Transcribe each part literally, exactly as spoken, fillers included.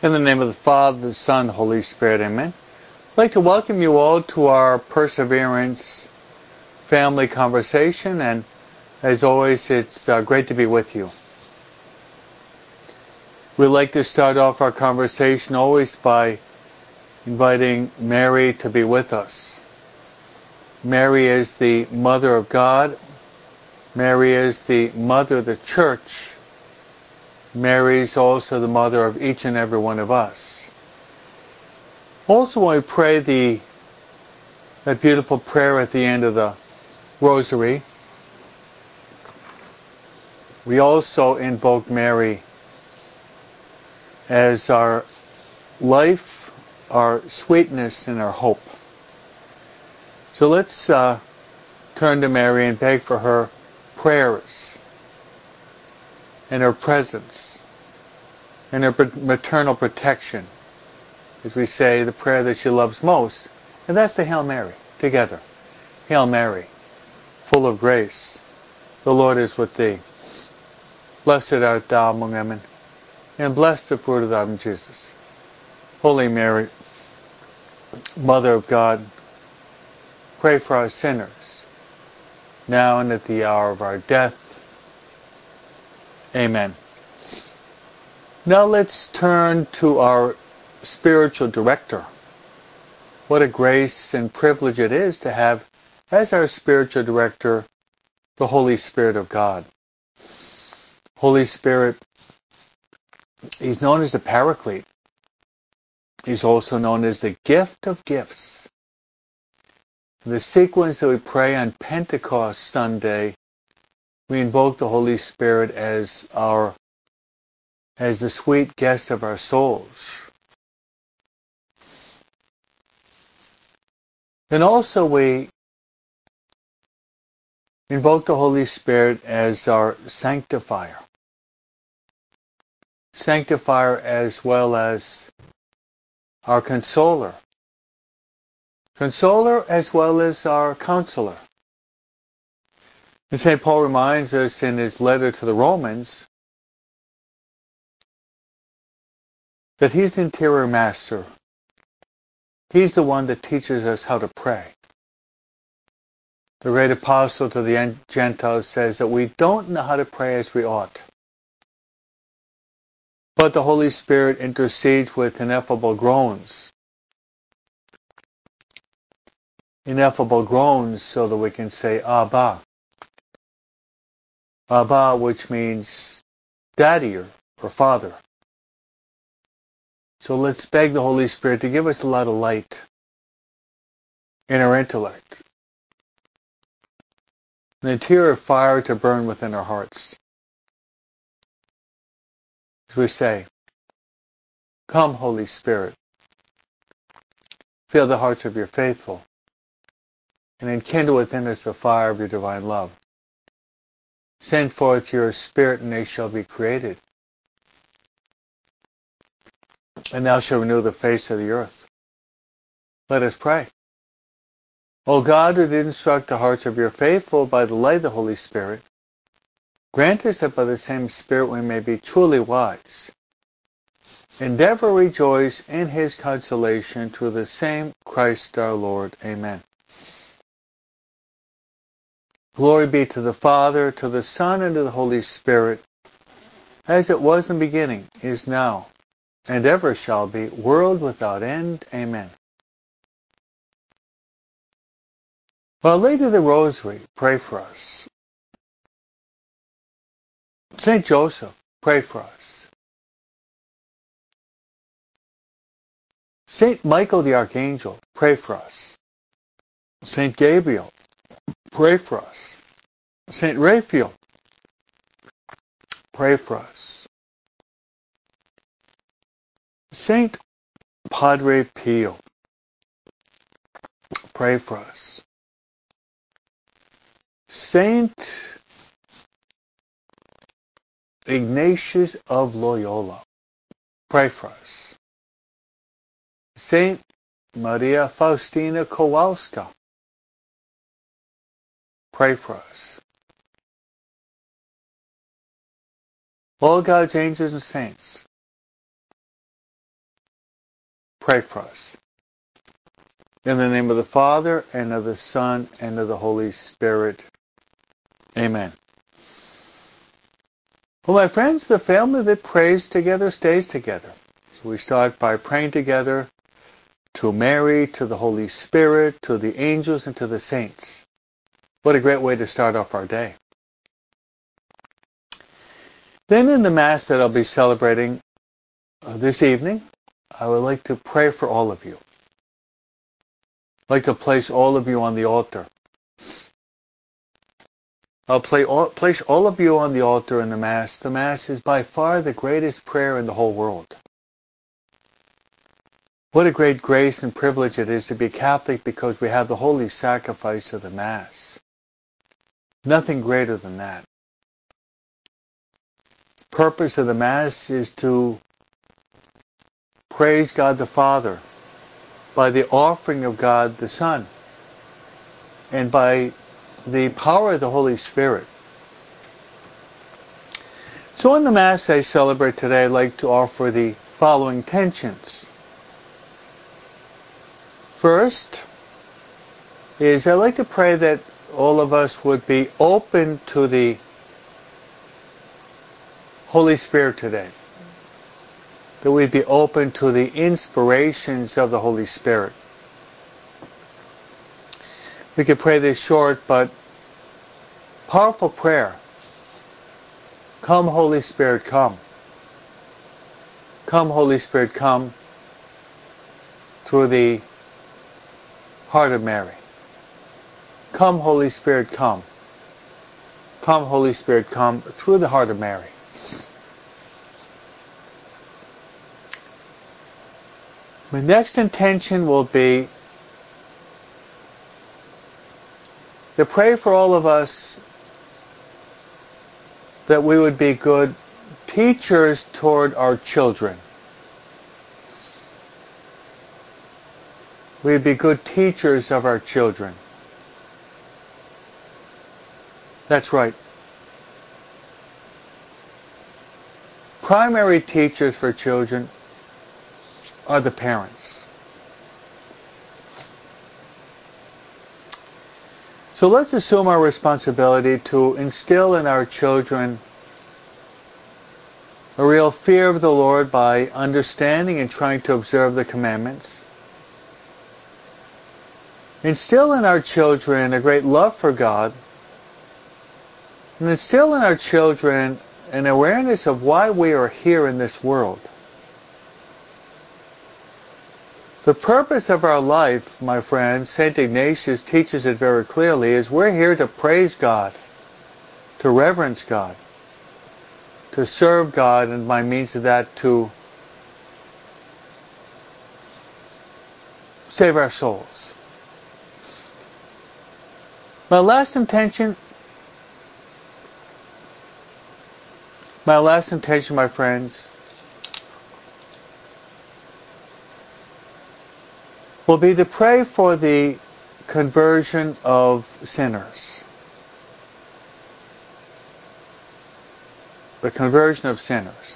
In the name of the Father, the Son, the Holy Spirit, amen. I'd like to welcome you all to our Perseverance family conversation, and as always, it's uh, great to be with you. We'd like to start off our conversation always by inviting Mary to be with us. Mary is the Mother of God. Mary is the Mother of the Church. Mary is also the mother of each and every one of us. Also, when we pray the that beautiful prayer at the end of the Rosary, we also invoke Mary as our life, our sweetness, and our hope. So let's uh, turn to Mary and beg for her prayers, and her presence, and her maternal protection, as we say the prayer that she loves most, and that's the Hail Mary, together. Hail Mary, full of grace, the Lord is with thee. Blessed art thou among women, and blessed the fruit of thy womb, Jesus. Holy Mary, Mother of God, pray for us sinners, now and at the hour of our death. Amen. Now let's turn to our spiritual director. What a grace and privilege it is to have as our spiritual director the Holy Spirit of God. Holy Spirit, he's known as the Paraclete. He's also known as the gift of gifts. In the sequence that we pray on Pentecost Sunday, we invoke the Holy Spirit as our as the sweet guest of our souls. Then also we invoke the Holy Spirit as our sanctifier. Sanctifier as well as our consoler. Consoler as well as our counselor. And Saint Paul reminds us in his letter to the Romans that he's the interior master. He's the one that teaches us how to pray. The great apostle to the Gentiles says that we don't know how to pray as we ought. But the Holy Spirit intercedes with ineffable groans. Ineffable groans so that we can say Abba. Abba, which means daddy or, or father. So let's beg the Holy Spirit to give us a lot of light in our intellect. An interior fire to burn within our hearts. As we say, come, Holy Spirit, fill the hearts of your faithful, and enkindle within us the fire of your divine love. Send forth your Spirit, and they shall be created. And thou shalt renew the face of the earth. Let us pray. O God, who did instruct the hearts of your faithful by the light of the Holy Spirit, grant us that by the same Spirit we may be truly wise. Endeavor rejoice in his consolation through the same Christ our Lord. Amen. Glory be to the Father, to the Son, and to the Holy Spirit, as it was in the beginning, is now, and ever shall be, world without end. Amen. Our Lady of the Rosary, pray for us. Saint Joseph, pray for us. Saint Michael the Archangel, pray for us. Saint Gabriel, pray for us. Saint Raphael, pray for us. Saint Padre Pio, pray for us. Saint Ignatius of Loyola, pray for us. Saint Maria Faustina Kowalska, pray for us. All God's angels and saints, pray for us. In the name of the Father, and of the Son, and of the Holy Spirit. Amen. Well, my friends, the family that prays together stays together. So we start by praying together to Mary, to the Holy Spirit, to the angels, and to the saints. What a great way to start off our day. Then in the Mass that I'll be celebrating uh, this evening, I would like to pray for all of you. I'd like to place all of you on the altar. I'll play all, place all of you on the altar in the Mass. The Mass is by far the greatest prayer in the whole world. What a great grace and privilege it is to be Catholic because we have the holy sacrifice of the Mass. Nothing greater than that. The purpose of the Mass is to praise God the Father by the offering of God the Son and by the power of the Holy Spirit. So in the Mass I celebrate today, I'd like to offer the following intentions. First is I'd like to pray that all of us would be open to the Holy Spirit today. That we'd be open to the inspirations of the Holy Spirit. We could pray this short but powerful prayer. Come, Holy Spirit, come. Come, Holy Spirit, come through the heart of Mary. Come, Holy Spirit, come. Come, Holy Spirit, come through the heart of Mary. My next intention will be to pray for all of us that we would be good teachers toward our children. We'd be good teachers of our children. That's right. Primary teachers for children are the parents. So let's assume our responsibility to instill in our children a real fear of the Lord by understanding and trying to observe the commandments. Instill in our children a great love for God, and instill in our children an awareness of why we are here in this world. The purpose of our life, my friends, Saint Ignatius teaches it very clearly, is we're here to praise God, to reverence God, to serve God, and by means of that to save our souls. My last intention, my last intention, my friends, will be to pray for the conversion of sinners. The conversion of sinners.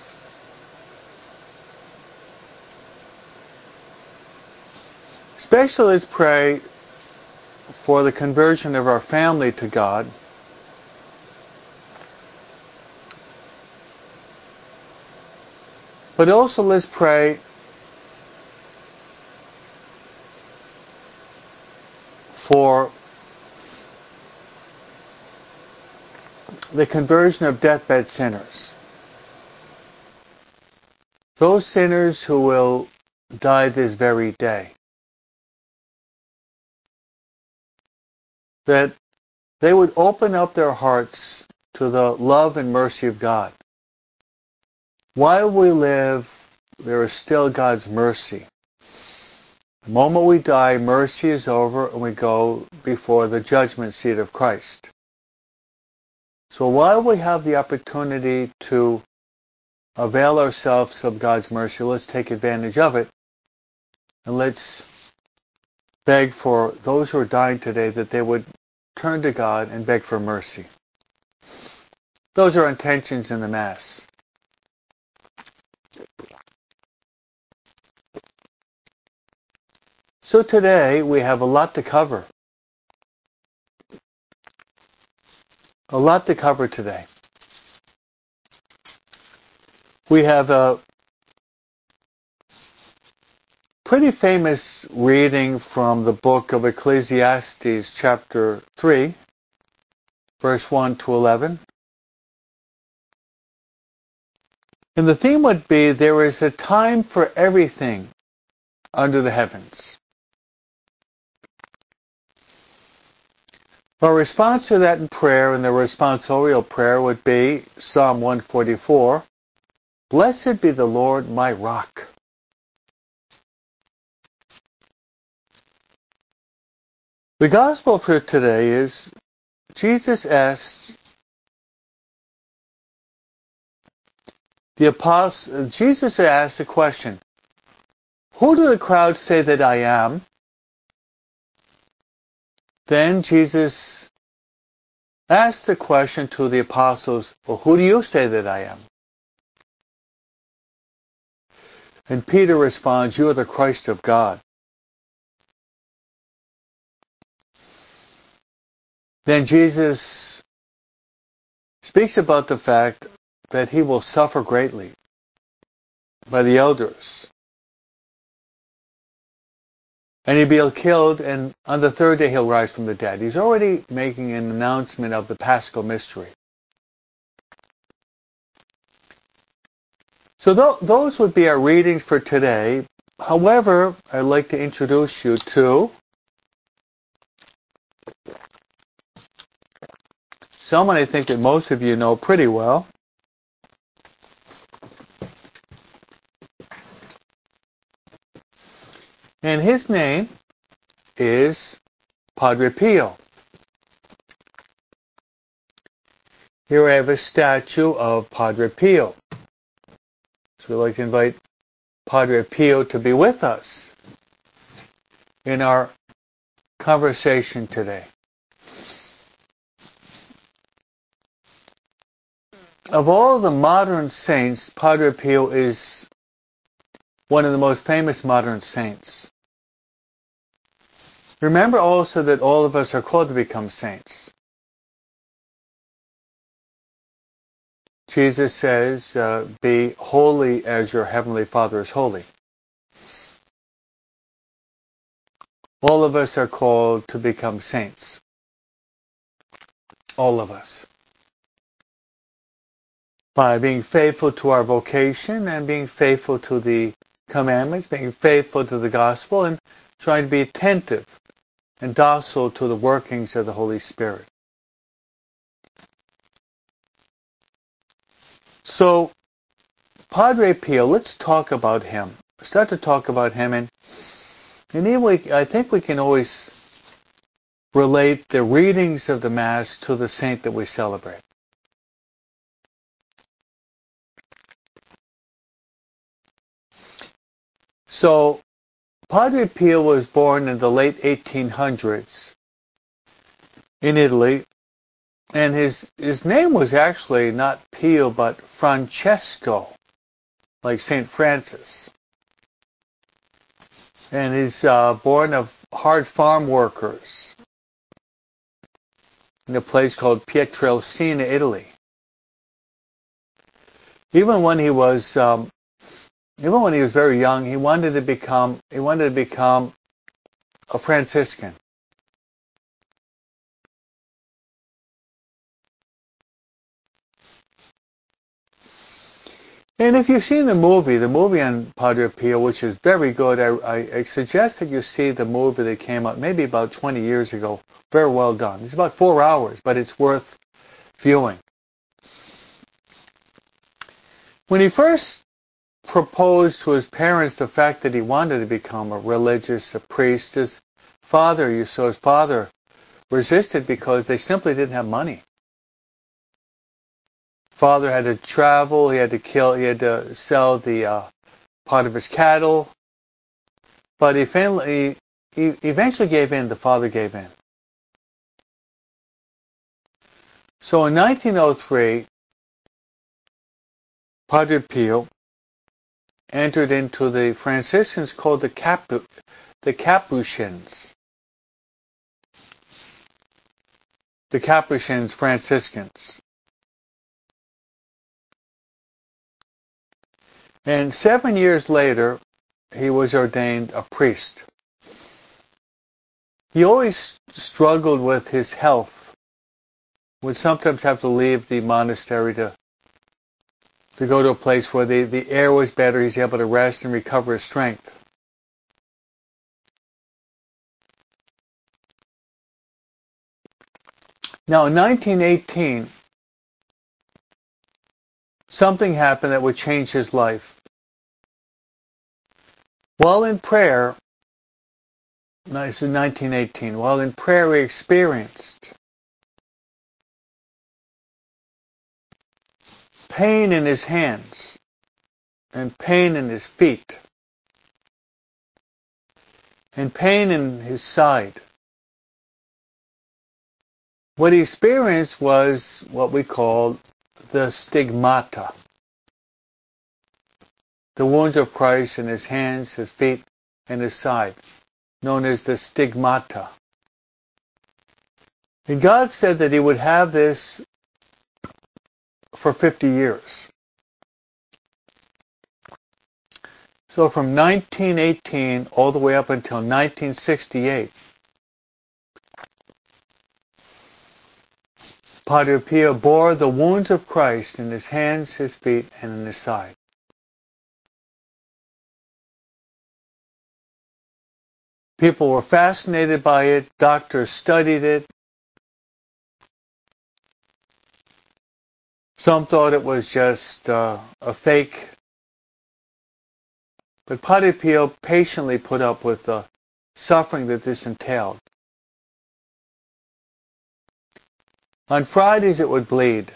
Especially let's pray for the conversion of our family to God. But also let's pray for the conversion of deathbed sinners. Those sinners who will die this very day. That they would open up their hearts to the love and mercy of God. While we live, there is still God's mercy. The moment we die, mercy is over and we go before the judgment seat of Christ. So while we have the opportunity to avail ourselves of God's mercy, let's take advantage of it, and let's beg for those who are dying today that they would turn to God and beg for mercy. Those are intentions in the Mass. So today we have a lot to cover. A lot to cover today. We have a pretty famous reading from the book of Ecclesiastes, chapter three, verse one to eleven. And the theme would be, there is a time for everything under the heavens. Our response to that in prayer, and the responsorial prayer, would be Psalm one forty-four, Blessed be the Lord my rock. The gospel for today is, Jesus asked the apostle, Jesus asked the question, who do the crowd say that I am? Then Jesus asked the question to the apostles, well, who do you say that I am? And Peter responds, you are the Christ of God. Then Jesus speaks about the fact that he will suffer greatly by the elders. And he'll be killed, and on the third day he'll rise from the dead. He's already making an announcement of the Paschal mystery. So th- those would be our readings for today. However, I'd like to introduce you to someone I think that most of you know pretty well. And his name is Padre Pio. Here I have a statue of Padre Pio. So we'd like to invite Padre Pio to be with us in our conversation today. Of all the modern saints, Padre Pio is one of the most famous modern saints. Remember also that all of us are called to become saints. Jesus says, uh, be holy as your heavenly Father is holy. All of us are called to become saints. All of us. By being faithful to our vocation and being faithful to the commandments, being faithful to the gospel, and trying to be attentive and docile to the workings of the Holy Spirit. So, Padre Pio, let's talk about him. Start to talk about him, and, and anyway, I think we can always relate the readings of the Mass to the saint that we celebrate. So, Padre Pio was born in the late eighteen hundreds in Italy, and his, his name was actually not Pio, but Francesco, like Saint Francis. And he's uh, born of hard farm workers in a place called Pietrelcina, Italy. Even when he was, um, even when he was very young, he wanted to become, he wanted to become a Franciscan. And if you've seen the movie, the movie on Padre Pio, which is very good, I, I suggest that you see the movie that came out maybe about twenty years ago. Very well done. It's about four hours, but it's worth viewing. When he first proposed to his parents the fact that he wanted to become a religious, a priest, his father, you saw his father resisted because they simply didn't have money. Father had to travel, he had to kill, he had to sell the uh, part of his cattle, but he, finally, he eventually gave in. The father gave in. So in nineteen oh three, Padre Pio entered into the Franciscans called the Capu- the Capuchins. The Capuchins, Franciscans. And seven years later, he was ordained a priest. He always struggled with his health. Would sometimes have to leave the monastery to to go to a place where the, the air was better. He's able to rest and recover his strength. Now, in nineteen eighteen, something happened that would change his life. While in prayer, no, this is nineteen eighteen, while in prayer he experienced pain in his hands and pain in his feet and pain in his side. What he experienced was what we call the stigmata. The wounds of Christ in his hands, his feet, and his side, known as the stigmata. And God said that he would have this for fifty years. So from nineteen eighteen all the way up until nineteen sixty-eight, Padre Pio bore the wounds of Christ in his hands, his feet, and in his side. People were fascinated by it. Doctors studied it. Some thought it was just uh, a fake. But Padre Pio patiently put up with the suffering that this entailed. On Fridays it would bleed.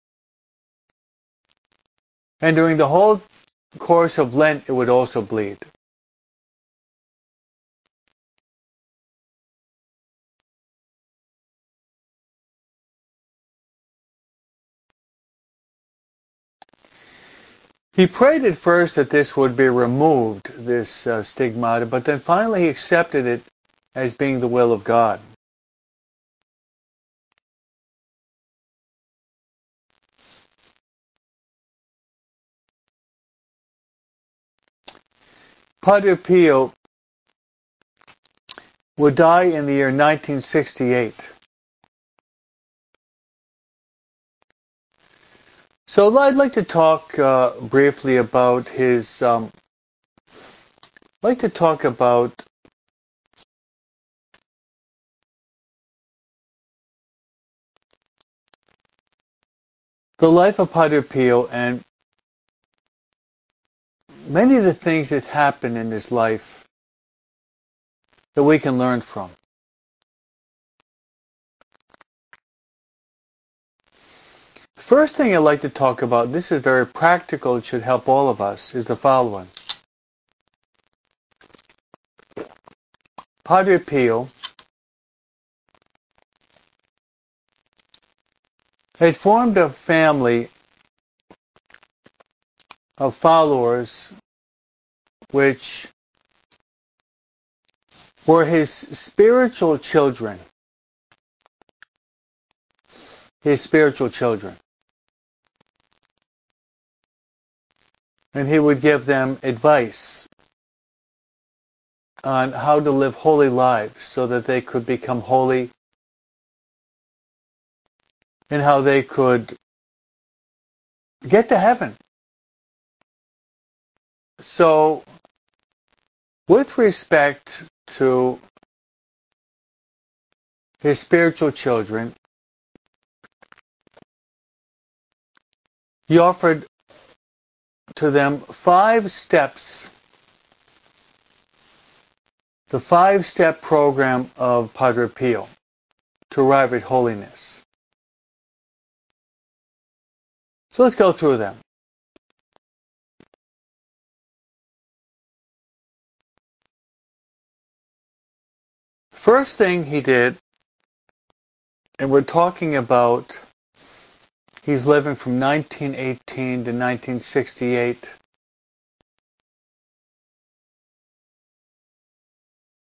And during the whole course of Lent it would also bleed. He prayed at first that this would be removed, this uh, stigmata, but then finally he accepted it as being the will of God. Padre Pio would die in the year nineteen sixty-eight. So I'd like to talk uh, briefly about his, um, I'd like to talk about the life of Padre Pio and many of the things that happened in his life that we can learn from. First thing I'd like to talk about, this is very practical, it should help all of us, is the following. Padre Pio had formed a family of followers which were his spiritual children. His spiritual children. And he would give them advice on how to live holy lives so that they could become holy and how they could get to heaven. So, with respect to his spiritual children, he offered to them five steps, the five-step program of Padre Pio to arrive at holiness. So let's go through them. First thing he did, and we're talking about, he's living from nineteen eighteen to nineteen sixty-eight.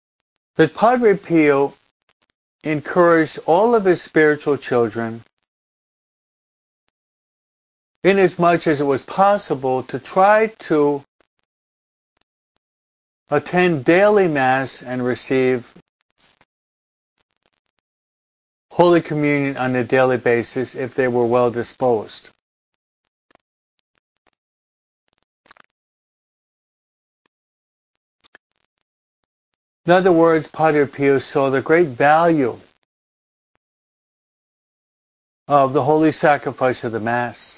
that Padre Pio encouraged all of his spiritual children, inasmuch as it was possible, to try to attend daily Mass and receive Holy Communion on a daily basis if they were well disposed. In other words, Padre Pio saw the great value of the holy sacrifice of the Mass,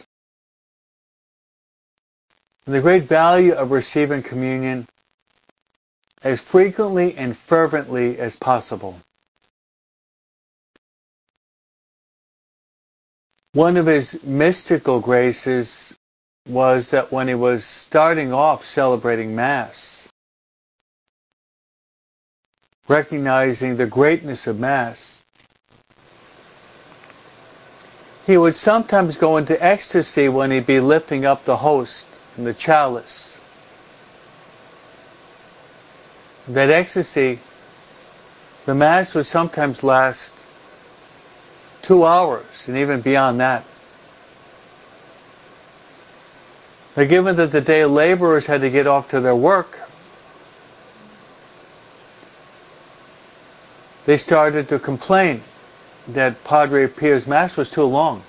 and the great value of receiving communion as frequently and fervently as possible. One of his mystical graces was that when he was starting off celebrating Mass, recognizing the greatness of Mass, he would sometimes go into ecstasy when he'd be lifting up the host and the chalice. That ecstasy, the Mass would sometimes last two hours and even beyond that. But given that the day laborers had to get off to their work, they started to complain that Padre Pio's Mass was too long.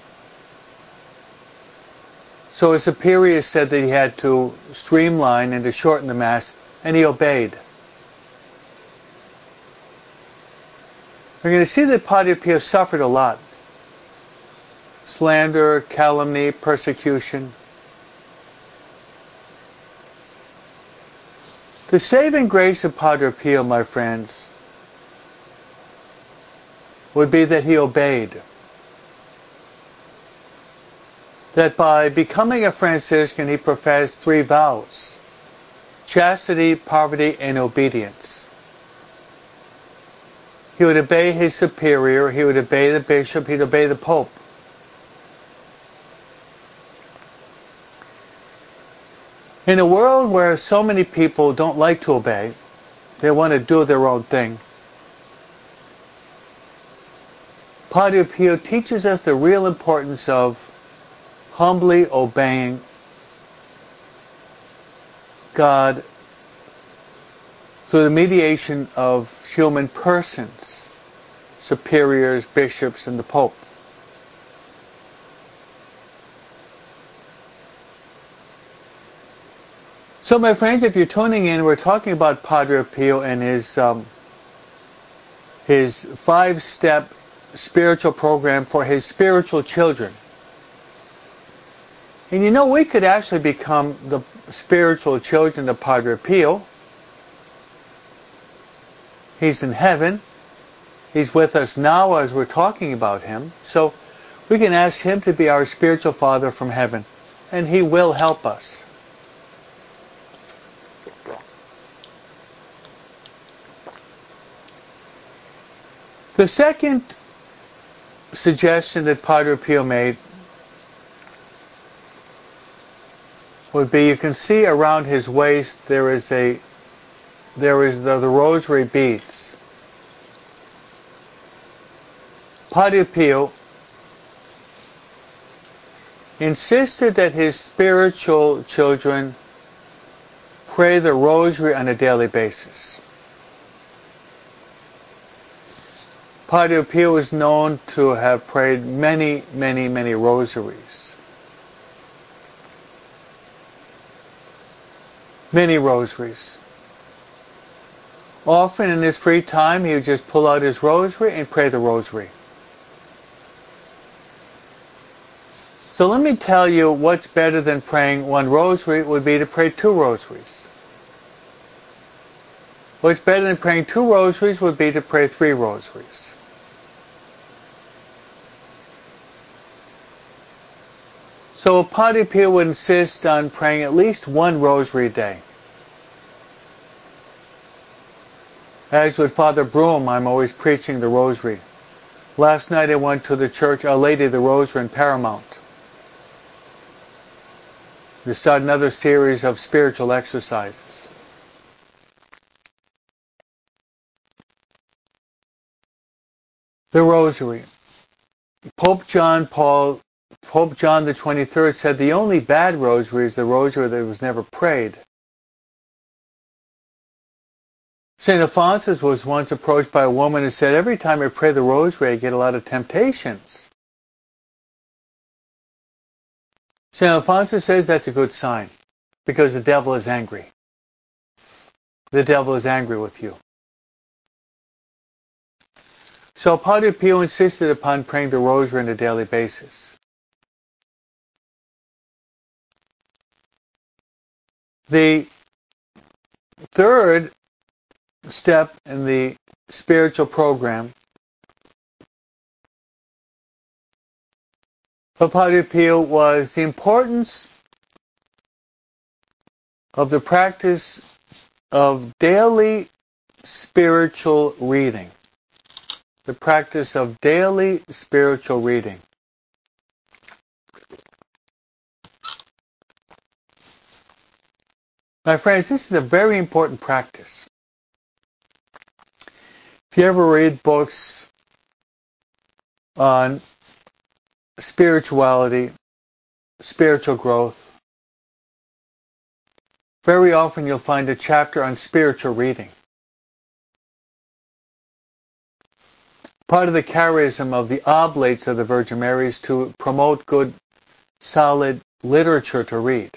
So his superiors said that he had to streamline and to shorten the Mass, and he obeyed. We're going to see that Padre Pio suffered a lot. Slander, calumny, persecution. The saving grace of Padre Pio, my friends, would be that he obeyed. That by becoming a Franciscan, he professed three vows: chastity, poverty, and obedience. He would obey his superior, he would obey the bishop, he'd obey the pope. In a world where so many people don't like to obey, they want to do their own thing, Padre Pio teaches us the real importance of humbly obeying God through the mediation of human persons, superiors, bishops, and the Pope. So, my friends, if you're tuning in, we're talking about Padre Pio and his um, his five-step spiritual program for his spiritual children. And you know, we could actually become the spiritual children of Padre Pio. He's in heaven. He's with us now as we're talking about him. So we can ask him to be our spiritual father from heaven, and he will help us. The second suggestion that Padre Pio made would be, you can see around his waist there is a there is the, the rosary beads. Padre Pio insisted that his spiritual children pray the rosary on a daily basis. Padre Pio is known to have prayed many, many, many rosaries. Many rosaries. Often in his free time, he would just pull out his rosary and pray the rosary. So let me tell you what's better than praying one rosary would be to pray two rosaries. What's better than praying two rosaries would be to pray three rosaries. So Padre Pio would insist on praying at least one rosary a day. As with Father Broom, I'm always preaching the rosary. Last night I went to the church Our Lady of the Rosary in Paramount. We started another series of spiritual exercises. The Rosary. Pope John Paul, Pope John the twenty-third said the only bad rosary is the rosary that was never prayed. Saint Alphonsus was once approached by a woman who said, every time I pray the rosary, I get a lot of temptations. Saint Alphonsus says that's a good sign, because the devil is angry. The devil is angry with you. So Padre Pio insisted upon praying the rosary on a daily basis. The third step in the spiritual program of Padre Pio was the importance of the practice of daily spiritual reading. The practice of daily spiritual reading. My friends, this is a very important practice. If you ever read books on spirituality, spiritual growth, very often you'll find a chapter on spiritual reading. Part of the charism of the Oblates of the Virgin Mary is to promote good, solid literature to read.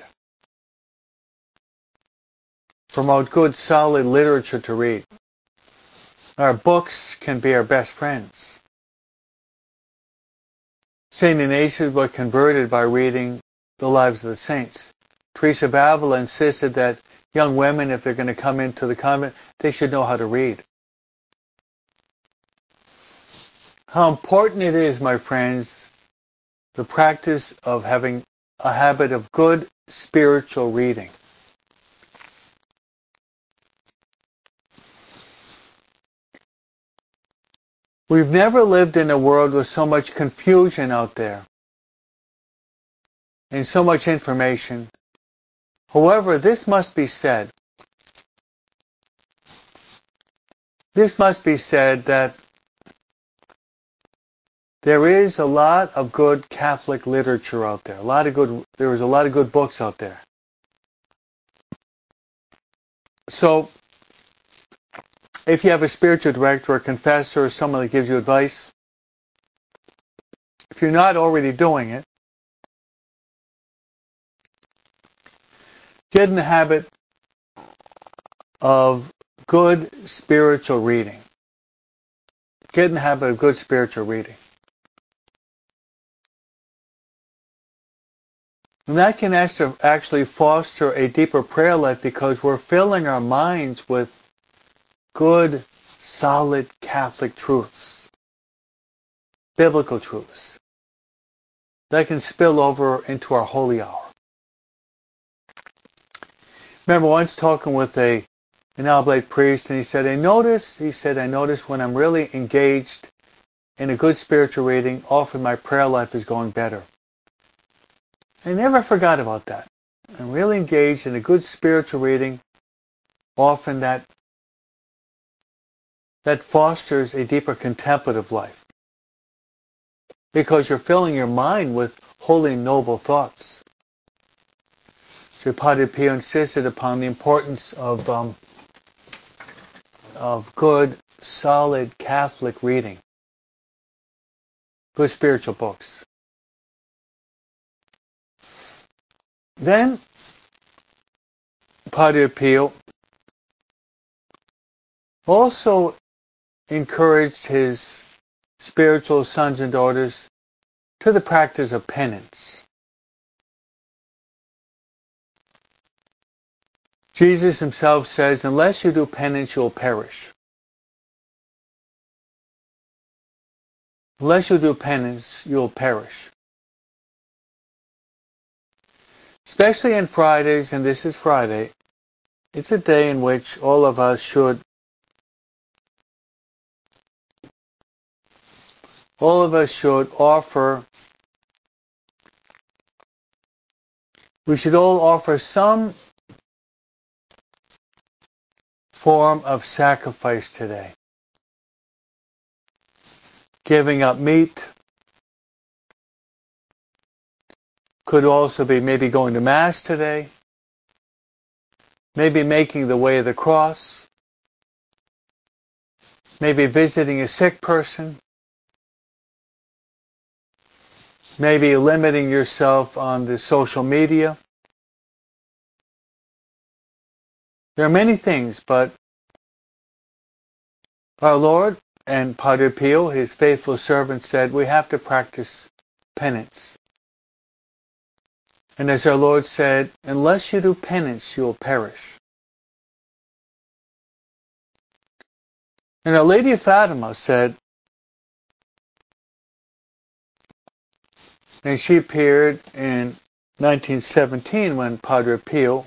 Promote good, solid literature to read. Our books can be our best friends. Saint Ignatius was converted by reading the lives of the saints. Teresa of Avila insisted that young women, if they're going to come into the convent, they should know how to read. How important it is, my friends, the practice of having a habit of good spiritual reading. We've never lived in a world with so much confusion out there and so much information. However, this must be said. This must be said that there is a lot of good Catholic literature out there. A lot of good. There is a lot of good books out there. So, if you have a spiritual director, or a confessor, or someone that gives you advice, if you're not already doing it, get in the habit of good spiritual reading. Get in the habit of good spiritual reading. And that can actually foster a deeper prayer life because we're filling our minds with good, solid Catholic truths, biblical truths, that can spill over into our holy hour. Remember once talking with a an oblate priest, and he said, I notice, he said, I notice when I'm really engaged in a good spiritual reading, often my prayer life is going better. I never forgot about that. I'm really engaged in a good spiritual reading. Often that that fosters a deeper contemplative life. Because you're filling your mind with holy, noble thoughts. So Padre Pio insisted upon the importance of um, of good, solid Catholic reading. Good spiritual books. Then, Padre Pio also encouraged his spiritual sons and daughters to the practice of penance. Jesus himself says, unless you do penance, you will perish. Unless you do penance, you will perish. Especially on Fridays, and this is Friday, it's a day in which all of us should all of us should offer we should all offer some form of sacrifice today. giving up meat. Could also be maybe going to Mass today. Maybe making the way of the cross. Maybe visiting a sick person. Maybe limiting yourself on the social media. There are many things, but our Lord and Padre Pio, his faithful servant, said we have to practice penance. And as our Lord said, unless you do penance, you will perish. And Our Lady of Fatima said, and she appeared in nineteen seventeen when Padre Pio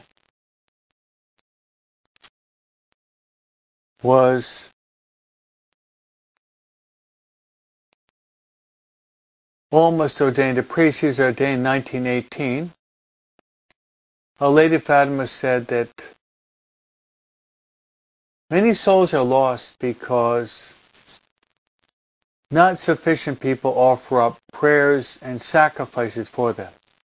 was almost ordained a priest. He was ordained in nineteen eighteen. Our Lady of Fatima said that many souls are lost because not sufficient people offer up prayers and sacrifices for them.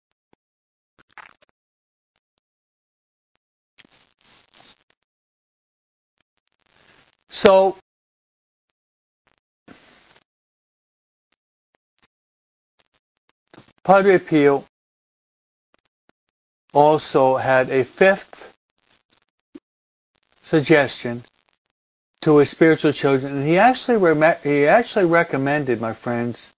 So, Padre Pio also had a fifth suggestion to his spiritual children, and he actually re- he actually recommended, my friends,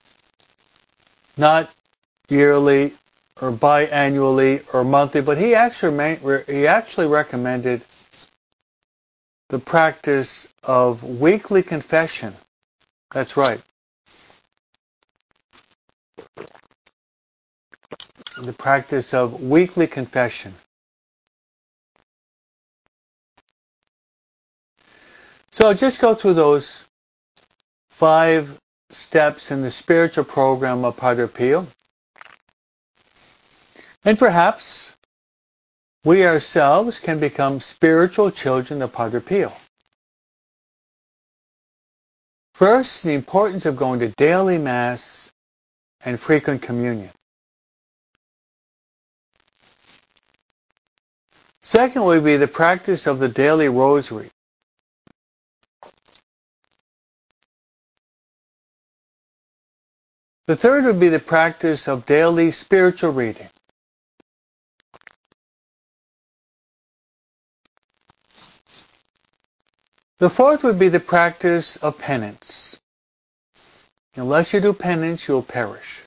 not yearly or biannually or monthly, but he actually he actually recommended the practice of weekly confession. That's right. The practice of weekly confession. So I'll just go through those five steps in the spiritual program of Padre Pio. And perhaps we ourselves can become spiritual children of Padre Pio. First, the importance of going to daily Mass and frequent communion. Second would be the practice of the daily rosary. The third would be the practice of daily spiritual reading. The fourth would be the practice of penance. Unless you do penance, you'll perish.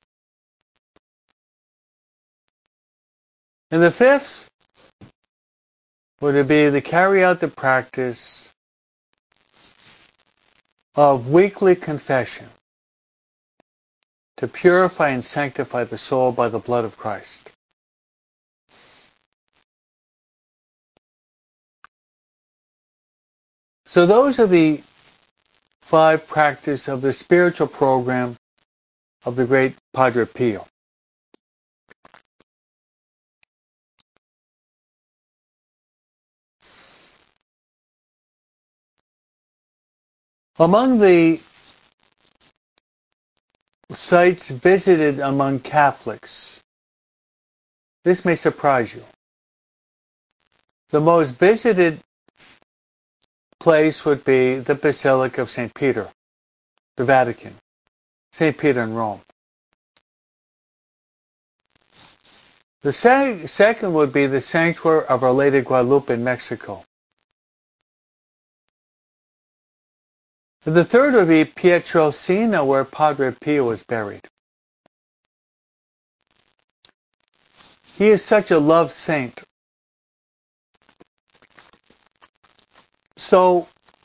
And the fifth would be to carry out the practice of weekly confession to purify and sanctify the soul by the blood of Christ. So those are the five practices of the spiritual program of the great Padre Pio. Among the sites visited among Catholics, this may surprise you. The most visited place would be the Basilica of Saint Peter, the Vatican, Saint Peter in Rome. The se- second would be the Sanctuary of Our Lady of Guadalupe in Mexico. The third would be Pietrelcina, where Padre Pio was buried. He is such a loved saint. So,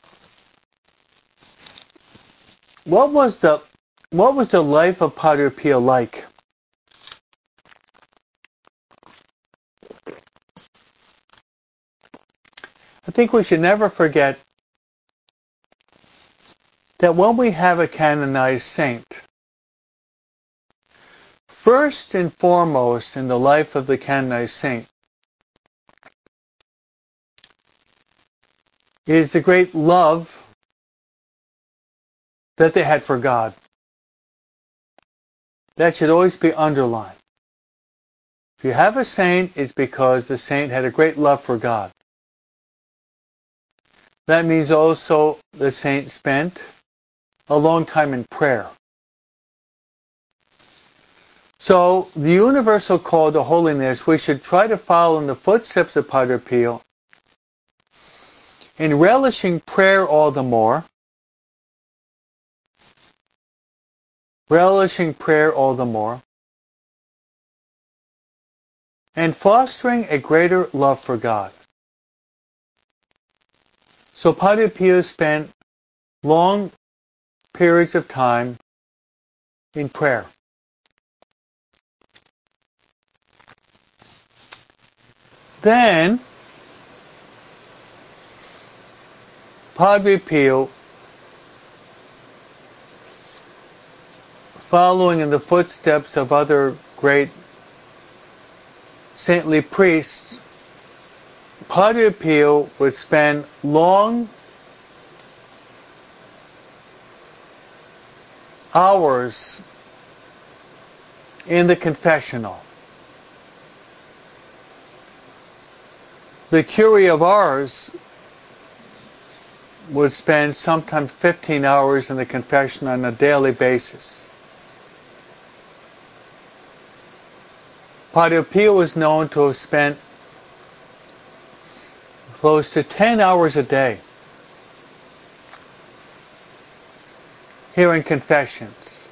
what was the what was the life of Padre Pio like? I think we should never forget that when we have a canonized saint, first and foremost in the life of the canonized saint is the great love that they had for God. That should always be underlined. If you have a saint, it's because the saint had a great love for God. That means also the saint spent a long time in prayer. So, the universal call to holiness, we should try to follow in the footsteps of Padre Pio, in relishing prayer all the more, relishing prayer all the more, and fostering a greater love for God. So Padre Pio spent long periods of time in prayer. Then, Padre Pio, following in the footsteps of other great saintly priests, Padre Pio would spend long hours in the confessional. The Curé of Ars would spend sometimes fifteen hours in the confession on a daily basis. Padre Pio was known to have spent close to ten hours a day hearing confessions,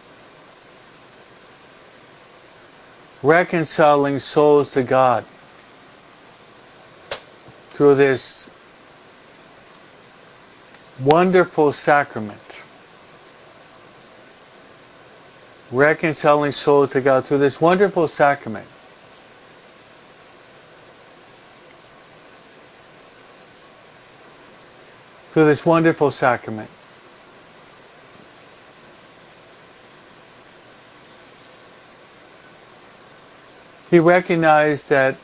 reconciling souls to God through this wonderful sacrament. Reconciling souls to God through this wonderful sacrament. Through this wonderful sacrament. He recognized that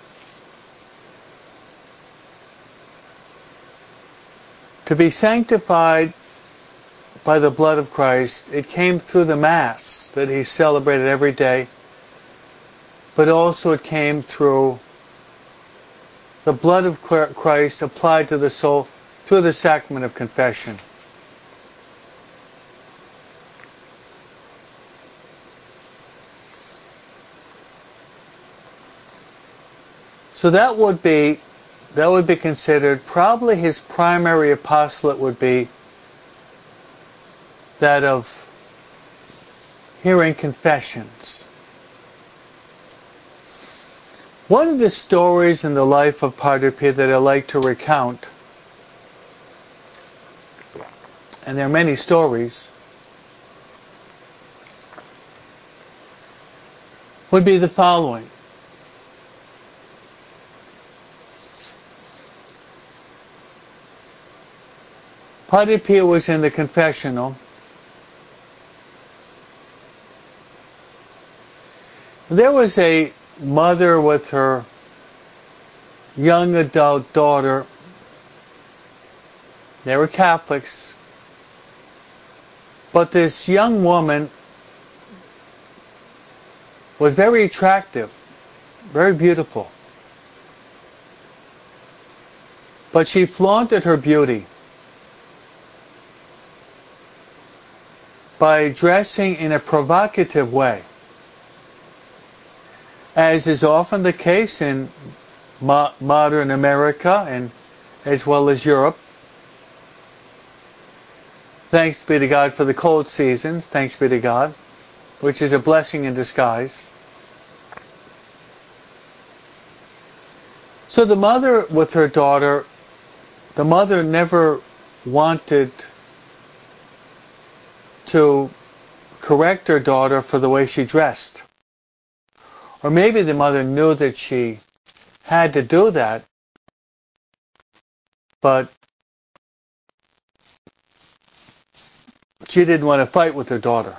to be sanctified by the blood of Christ, it came through the Mass that he celebrated every day, but also it came through the blood of Christ applied to the soul through the sacrament of confession. So that would be that would be considered probably his primary apostolate would be that of hearing confessions. One of the stories in the life of Padre Pio that I like to recount, and there are many stories, would be the following. Padre Pio was in the confessional. There was a mother with her young adult daughter. They were Catholics. But this young woman was very attractive, very beautiful. But she flaunted her beauty by dressing in a provocative way. As is often the case in mo- modern America and as well as Europe. Thanks be to God for the cold seasons, thanks be to God, which is a blessing in disguise. So the mother with her daughter, the mother never wanted to correct her daughter for the way she dressed. Or maybe the mother knew that she had to do that, but she didn't want to fight with her daughter.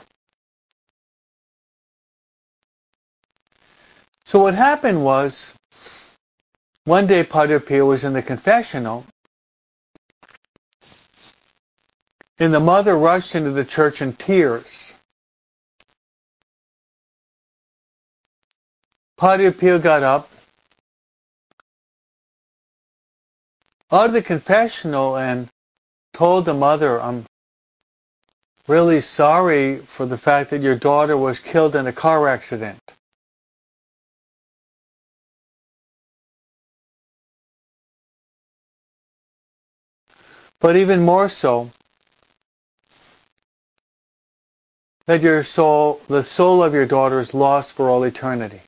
So what happened was, one day Padre Pio was in the confessional, And the mother rushed into the church in tears. Padre Pio got up out of the confessional and told the mother, I'm really sorry for the fact that your daughter was killed in a car accident. But even more so, that your soul, the soul of your daughter is lost for all eternity.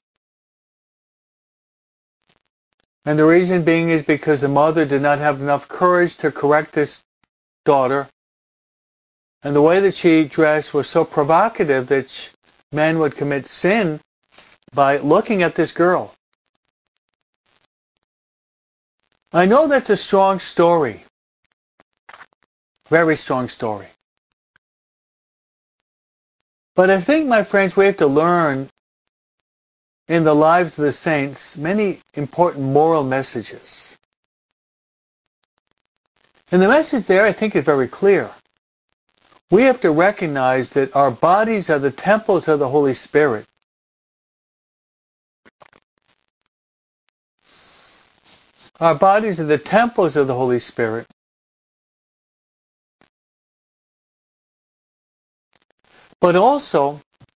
And the reason being is because the mother did not have enough courage to correct this daughter. And the way that she dressed was so provocative that men would commit sin by looking at this girl. I know that's a strong story. Very strong story. But I think, my friends, we have to learn in the lives of the saints many important moral messages. And the message there, I think, is very clear. We have to recognize that our bodies are the temples of the Holy Spirit. Our bodies are the temples of the Holy Spirit. But also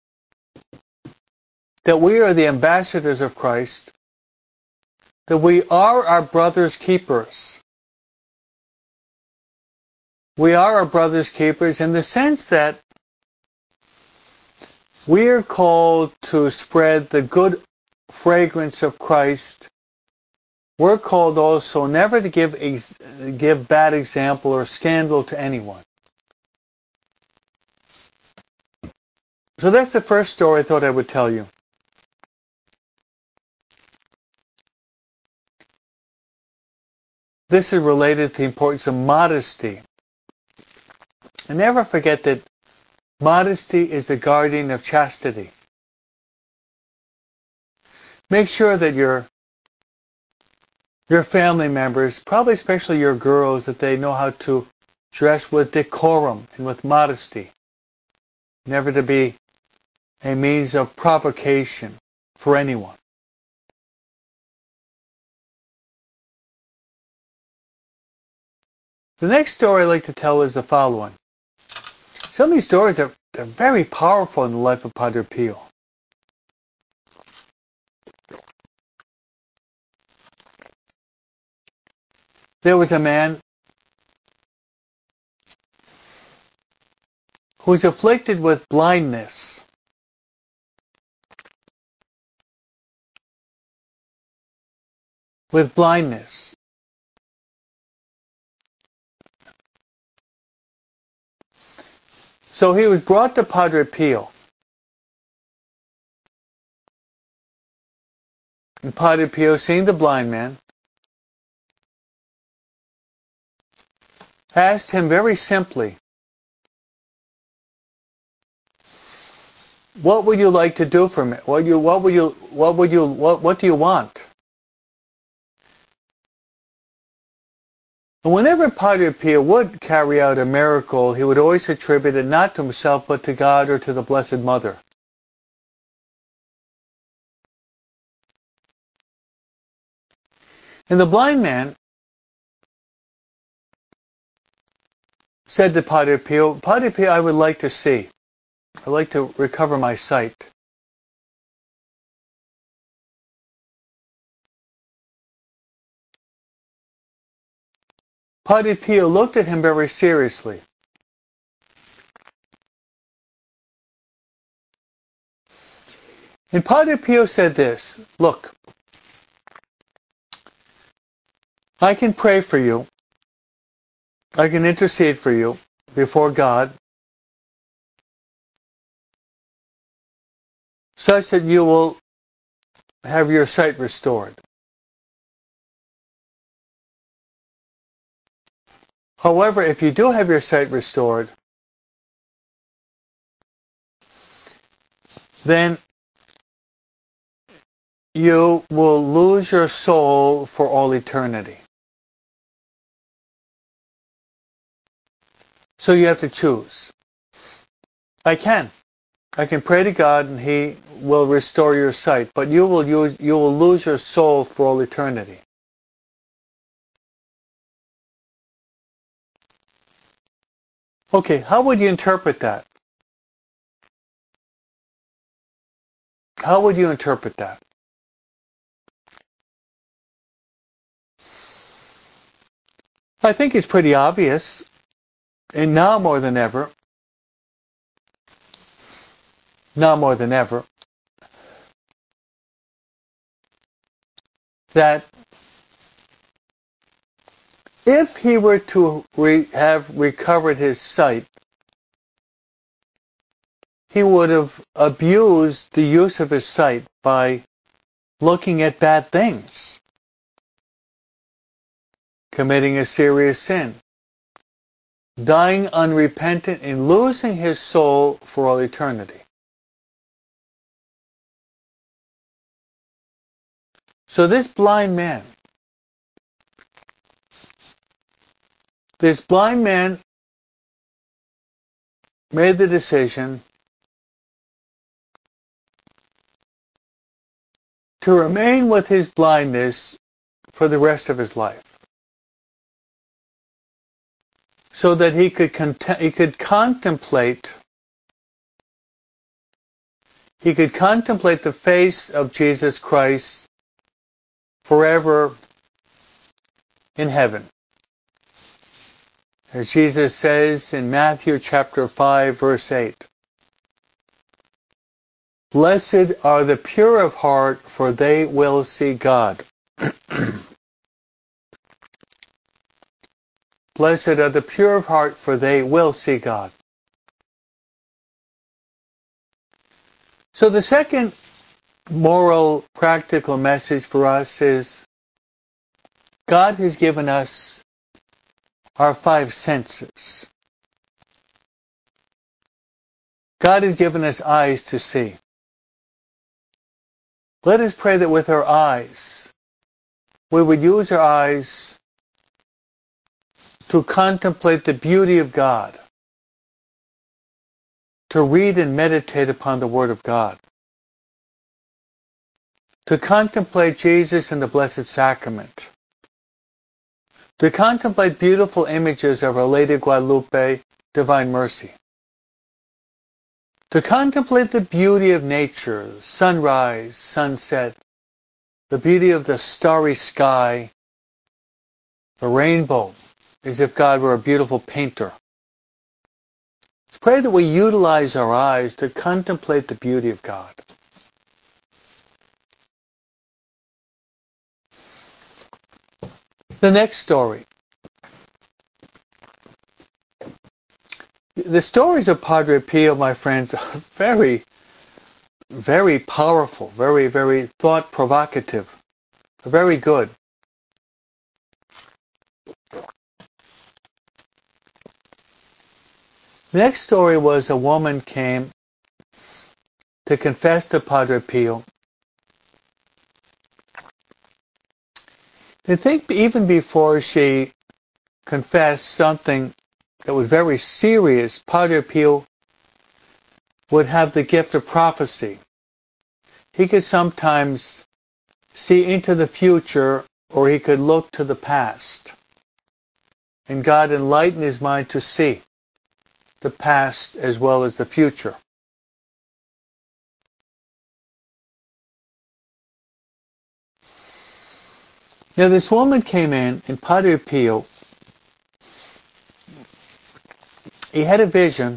that we are the ambassadors of Christ, that we are our brother's keepers. We are our brother's keepers in the sense that we are called to spread the good fragrance of Christ. We're called also never to give ex- give bad example or scandal to anyone. So that's the first story I thought I would tell you. This is related to the importance of modesty. And never forget that modesty is the guardian of chastity. Make sure that your your family members, probably especially your girls, that they know how to dress with decorum and with modesty. Never to be a means of provocation for anyone. The next story I'd like to tell is the following. Some of these stories are, are very powerful in the life of Padre Pio. There was a man who was afflicted with blindness. With blindness. So he was brought to Padre Pio. And Padre Pio, seeing the blind man, asked him very simply, what would you like to do for me? What you what would you what would you what what do you want? And whenever Padre Pio would carry out a miracle, he would always attribute it not to himself but to God or to the Blessed Mother. And the blind man said to Padre Pio, Padre Pio, I would like to see. I'd like to recover my sight. Padre Pio looked at him very seriously. And Padre Pio said this, look, I can pray for you. I can intercede for you before God, such that you will have your sight restored. However, if you do have your sight restored, then you will lose your soul for all eternity. So you have to choose. I can. I can pray to God and He will restore your sight, but you will use, you will lose your soul for all eternity. Okay, how would you interpret that? How would you interpret that? I think it's pretty obvious, and now more than ever, now more than ever, that if he were to re- have recovered his sight, he would have abused the use of his sight by looking at bad things, committing a serious sin, dying unrepentant and losing his soul for all eternity. So this blind man, this blind man made the decision to remain with his blindness for the rest of his life, so that he could cont- he could contemplate he could contemplate the face of Jesus Christ forever in heaven. As Jesus says in Matthew chapter five, verse eight, "Blessed are the pure of heart, for they will see God." Blessed are the pure of heart, for they will see God. So the second moral, practical message for us is God has given us our five senses. God has given us eyes to see. Let us pray that with our eyes, we would use our eyes to contemplate the beauty of God, to read and meditate upon the Word of God, to contemplate Jesus in the Blessed Sacrament, to contemplate beautiful images of Our Lady of Guadalupe, Divine Mercy, to contemplate the beauty of nature, sunrise, sunset, the beauty of the starry sky, the rainbow, as if God were a beautiful painter. Let's pray that we utilize our eyes to contemplate the beauty of God. The next story. The stories of Padre Pio, my friends, are very, very powerful, very, very thought-provocative, very good. The next story was a woman came to confess to Padre Pio. I think even before she confessed something that was very serious, Padre Pio would have the gift of prophecy. He could sometimes see into the future, or he could look to the past. And God enlightened his mind to see the past as well as the future. Now this woman came in, and Padre Pio, he had a vision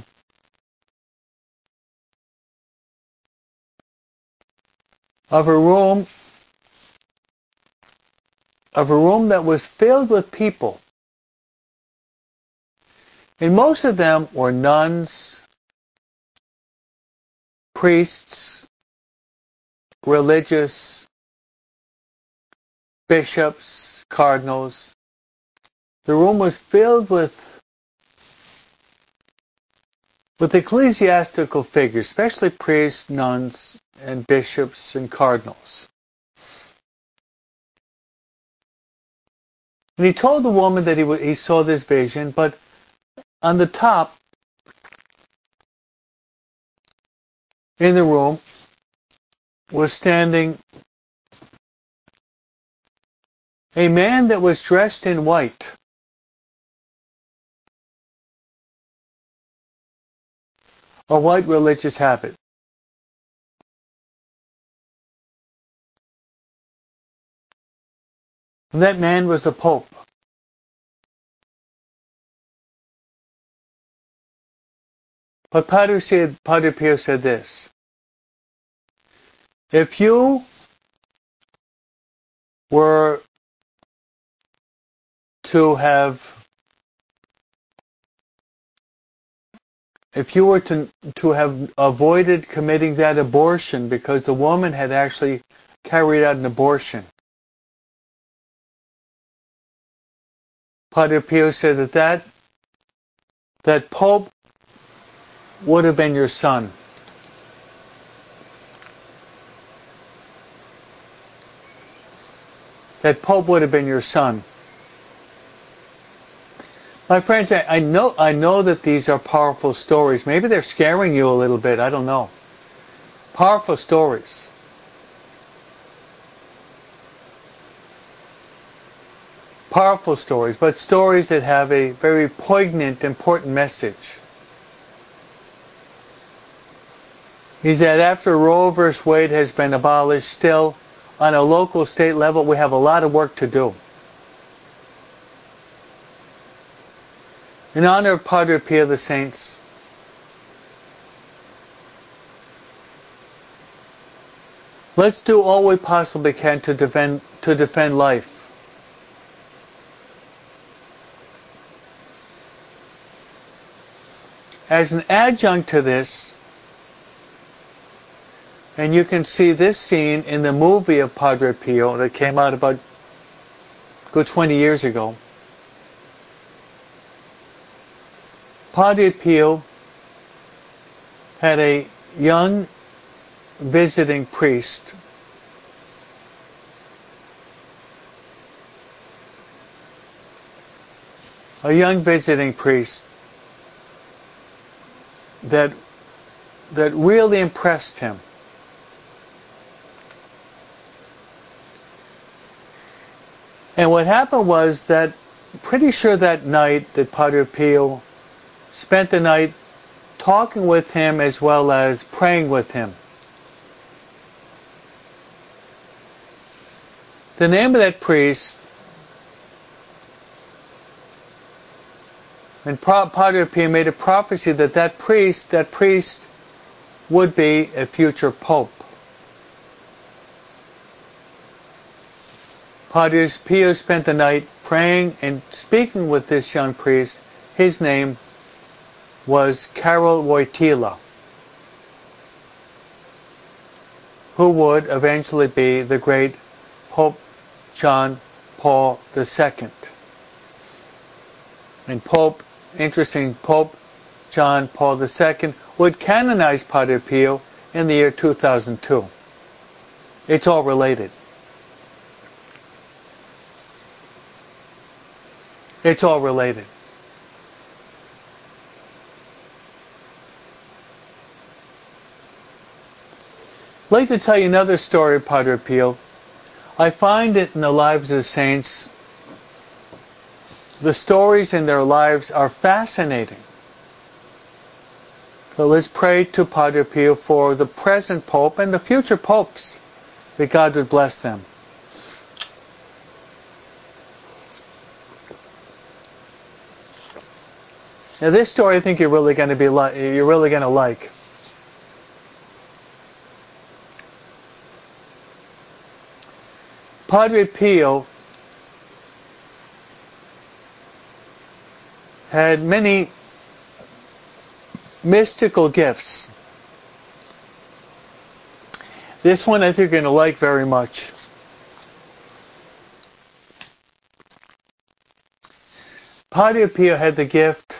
of a room, of a room that was filled with people. And most of them were nuns, priests, religious, bishops, cardinals. The room was filled with with ecclesiastical figures, especially priests, nuns, and bishops and cardinals. And he told the woman that he, he saw this vision, but on the top in the room was standing a man that was dressed in white. A white religious habit. And that man was the Pope. But Padre, said, Padre Pio said this: if you were to have, if you were to, to have avoided committing that abortion because the woman had actually carried out an abortion, Padre Pio said that that, that Pope would have been your son. That Pope would have been your son. My friends, I, I know I know that these are powerful stories. Maybe they're scaring you a little bit. I don't know. Powerful stories. Powerful stories, but stories that have a very poignant, important message. He said after Roe versus Wade has been abolished, still on a local state level, we have a lot of work to do. In honor of Padre Pio the Saints, let's do all we possibly can to defend to defend life. As an adjunct to this, and you can see this scene in the movie of Padre Pio that came out about a good twenty years ago. Padre Pio had a young visiting priest a young visiting priest that that really impressed him. And what happened was that pretty sure that night that Padre Pio spent the night talking with him as well as praying with him. The name of that priest, and Padre Pio made a prophecy that that priest, that priest would be a future pope. Padre Pio spent the night praying and speaking with this young priest. His name was Karol Wojtyla, who would eventually be the great Pope John Paul the Second. And Pope, interesting, Pope John Paul the Second would canonize Padre Pio in the year two thousand two. It's all related. It's all related. I'd like to tell you another story of Padre Pio. I find it in the lives of the saints. The stories in their lives are fascinating. So let's pray to Padre Pio for the present Pope and the future popes, that God would bless them. Now this story I think you're really going to be li- you're really going to like. Padre Pio had many mystical gifts. This one I think you're going to like very much. Padre Pio had the gift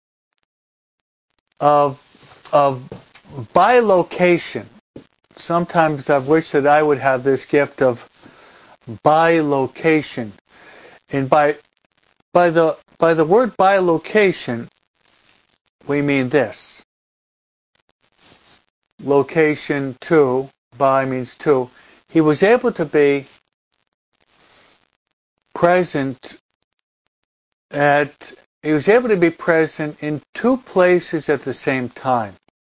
of of bilocation. Sometimes I've wished that I would have this gift of bilocation. And by by the by the word bilocation, we mean this. Location two, by means two. He was able to be present at, he was able to be present in two places at the same time.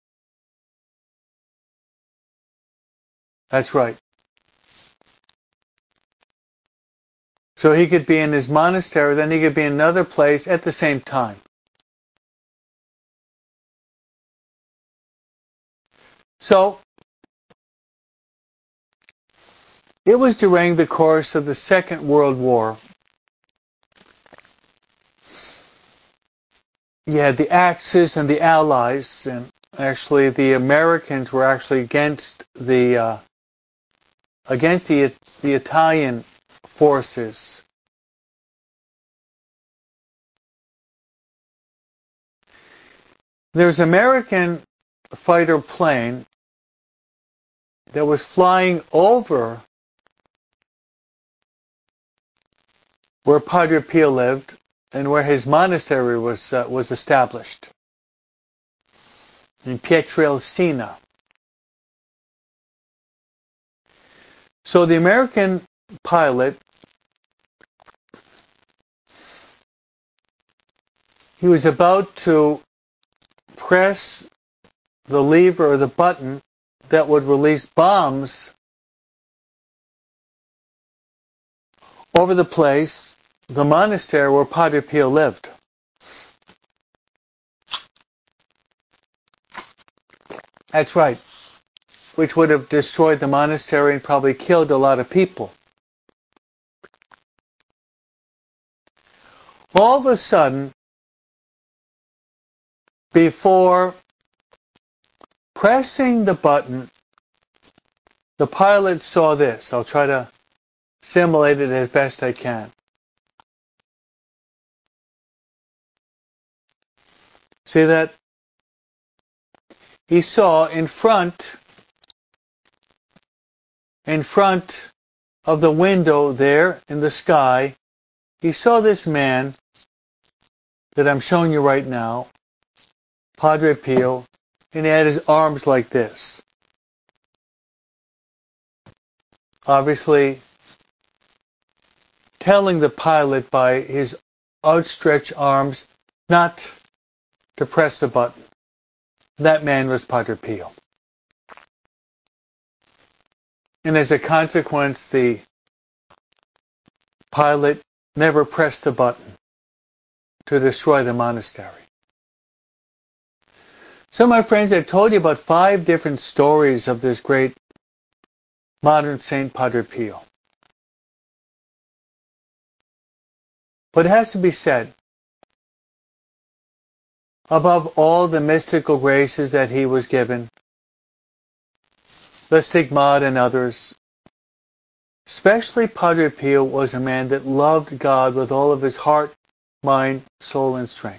That's right. So he could be in his monastery, then he could be in another place at the same time. So, it was during the course of the Second World War. You had the Axis and the Allies, and actually the Americans were actually against the uh, against the the Italian forces. There's an American fighter plane that was flying over where Padre Pio lived and where his monastery was uh, was established in Pietrelcina. So the American pilot, he was about to press the lever or the button that would release bombs over the place, the monastery where Padre Pio lived. That's right. Which would have destroyed the monastery and probably killed a lot of people. All of a sudden, before pressing the button, the pilot saw this. I'll try to simulate it as best I can. See that? He saw in front, in front of the window there in the sky, he saw this man that I'm showing you right now, Padre Pio, and he had his arms like this. Obviously, telling the pilot by his outstretched arms not to press the button. That man was Padre Pio. And as a consequence, the pilot never pressed the button to destroy the monastery. So my friends, I've told you about five different stories of this great modern Saint Padre Pio. But it has to be said, above all the mystical graces that he was given, the Stigmata and others, especially Padre Pio was a man that loved God with all of his heart, mind, soul, and strength.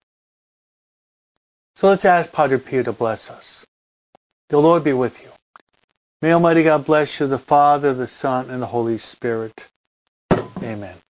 So let's ask Padre Pio to bless us. The Lord be with you. May Almighty God bless you, the Father, the Son, and the Holy Spirit. Amen.